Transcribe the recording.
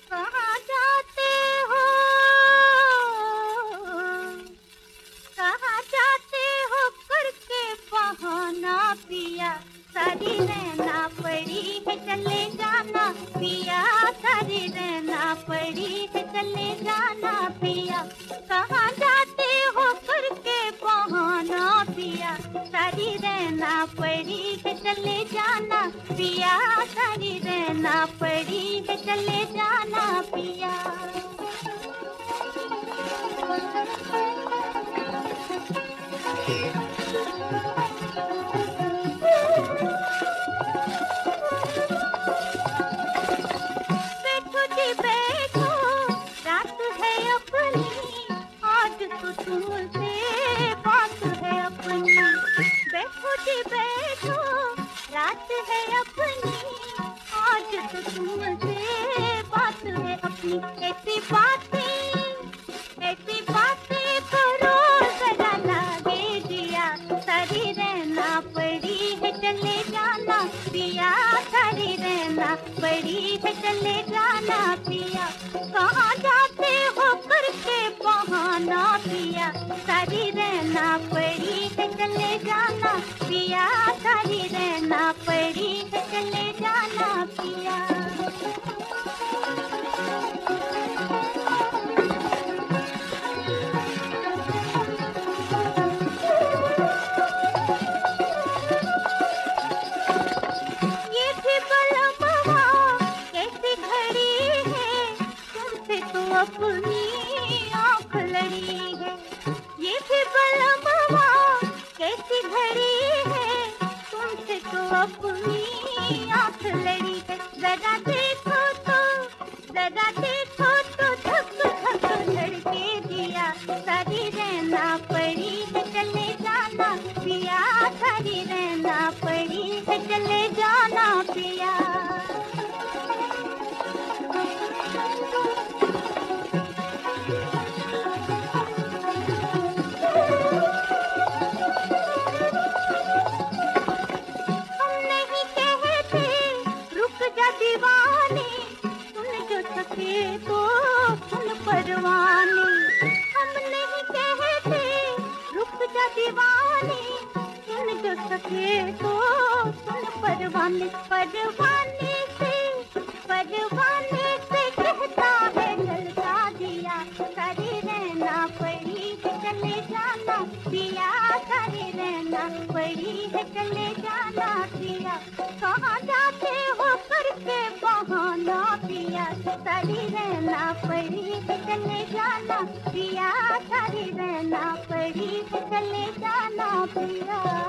कहाँ जाते हो, कहाँ जाते हो करके बहाना पिया, सारी रहना पड़ी है चले जाना पिया, सारी रहना पड़ी है चले जाना पिया। कहाँ जाते हो करके बहाना पिया, सारी रहना पड़ी है चले जाना पिया, सारी रहना पड़ी है चले जाना पिया। बैठो जी बैठो, रात है अपनी, आज तो तुमसे बात है अपनी। बैठो जी बैठो, रात है अपनी, आज तो तुमसे बात है अपनी। ऐसी बातें करो जरा लागे जिया, सारी रहना पड़ी है चले जाना पिया, सारी रहना पड़ी है चले जाना पिया। कहाँ जाते हो करके बहाना पिया, सारी रहना पड़ी है चले जाना पिया, सारी रहना पड़ी है चले जाना पिया। ये भी बलमवा कैसी घड़ी है, तुमसे तो अपनी आँख लड़ी है। ये भी बलमवा कैसी घड़ी है, तुमसे तो अपनी आँख लड़ी है। जरा देखो तो, जरा देखो तो धक धक धड़के दिया, सारी रहना पड़ी है चले जाना पिया, सारी रहना पड़ी है चले जाना पिया। हम नहीं कहते रुक जा दीवाने, सुन जो सके तो सुन परवाने। हम नहीं कहते रुक जा दीवाने, सुन जो सके तो सुन परवाने। परवाने से कहता है जलता दिया, सारी रहना पड़ी है चले जाना पिया, सारी रहना पड़ी है चले जाना पिया। कहाँ जाते हो करके बहाना पिया, सारी रहना पड़ी है चले जाना पिया, सारी रहना पड़ी है चले जाना पिया।